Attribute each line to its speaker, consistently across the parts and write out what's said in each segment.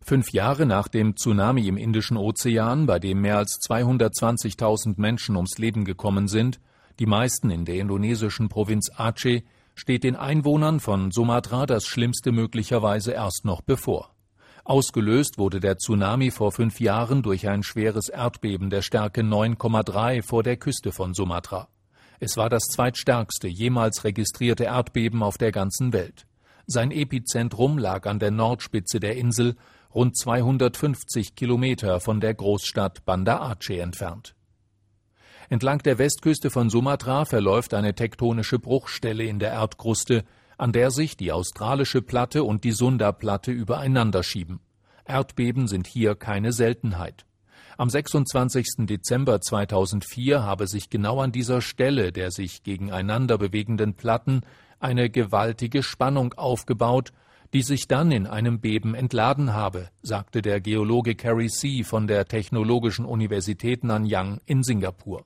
Speaker 1: 5 Jahre nach dem Tsunami im Indischen Ozean, bei dem mehr als 220.000 Menschen ums Leben gekommen sind, die meisten in der indonesischen Provinz Aceh, steht den Einwohnern von Sumatra das Schlimmste möglicherweise erst noch bevor. Ausgelöst wurde der Tsunami vor 5 Jahren durch ein schweres Erdbeben der Stärke 9,3 vor der Küste von Sumatra. Es war das zweitstärkste jemals registrierte Erdbeben auf der ganzen Welt. Sein Epizentrum lag an der Nordspitze der Insel, rund 250 Kilometer von der Großstadt Banda Aceh entfernt. Entlang der Westküste von Sumatra verläuft eine tektonische Bruchstelle in der Erdkruste, an der sich die australische Platte und die Sunda-Platte übereinander schieben. Erdbeben sind hier keine Seltenheit. Am 26. Dezember 2004 habe sich genau an dieser Stelle der sich gegeneinander bewegenden Platten eine gewaltige Spannung aufgebaut, die sich dann in einem Beben entladen habe, sagte der Geologe Kerry See von der Technologischen Universität Nanyang in Singapur.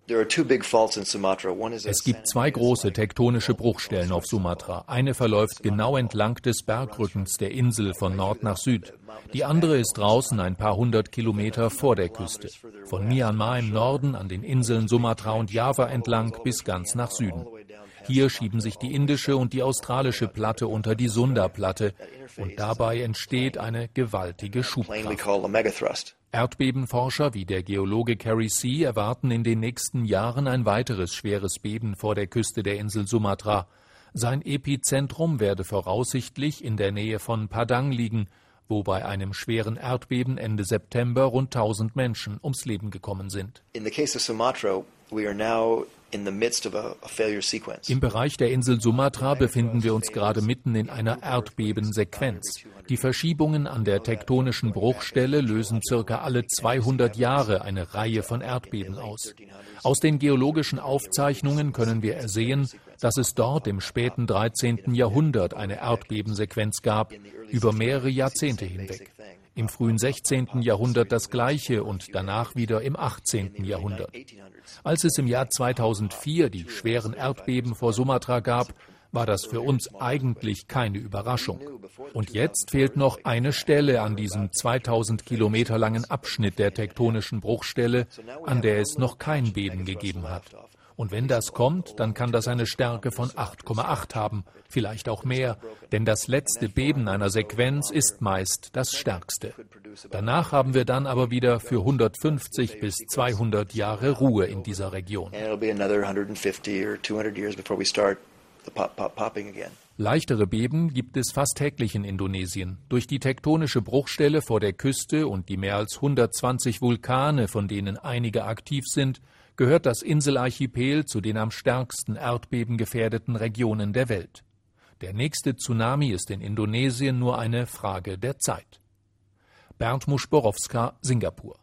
Speaker 1: Es gibt 2 große tektonische Bruchstellen auf Sumatra. Eine verläuft genau entlang des Bergrückens der Insel von Nord nach Süd. Die andere ist draußen ein paar 100 Kilometer vor der Küste. Von Myanmar im Norden an den Inseln Sumatra und Java entlang bis ganz nach Süden. Hier schieben sich die indische und die australische Platte unter die Sunda-Platte und dabei entsteht eine gewaltige Schubkraft. Erdbebenforscher wie der Geologe Kerry See erwarten in den nächsten Jahren ein weiteres schweres Beben vor der Küste der Insel Sumatra. Sein Epizentrum werde voraussichtlich in der Nähe von Padang liegen, wo bei einem schweren Erdbeben Ende September rund 1000 Menschen ums Leben gekommen sind. Im Bereich der Insel Sumatra befinden wir uns gerade mitten in einer Erdbebensequenz. Die Verschiebungen an der tektonischen Bruchstelle lösen circa alle 200 Jahre eine Reihe von Erdbeben aus. Aus den geologischen Aufzeichnungen können wir ersehen, dass es dort im späten 13. Jahrhundert eine Erdbebensequenz gab, über mehrere Jahrzehnte hinweg. Im frühen 16. Jahrhundert das Gleiche und danach wieder im 18. Jahrhundert. Als es im Jahr 2004 die schweren Erdbeben vor Sumatra gab, war das für uns eigentlich keine Überraschung. Und jetzt fehlt noch eine Stelle an diesem 2000 Kilometer langen Abschnitt der tektonischen Bruchstelle, an der es noch kein Beben gegeben hat. Und wenn das kommt, dann kann das eine Stärke von 8,8 haben, vielleicht auch mehr, denn das letzte Beben einer Sequenz ist meist das stärkste. Danach haben wir dann aber wieder für 150 bis 200 Jahre Ruhe in dieser Region. Leichtere Beben gibt es fast täglich in Indonesien. Durch die tektonische Bruchstelle vor der Küste und die mehr als 120 Vulkane, von denen einige aktiv sind, gehört das Inselarchipel zu den am stärksten erdbebengefährdeten Regionen der Welt. Der nächste Tsunami ist in Indonesien nur eine Frage der Zeit. Bernd Muschborowska, Singapur.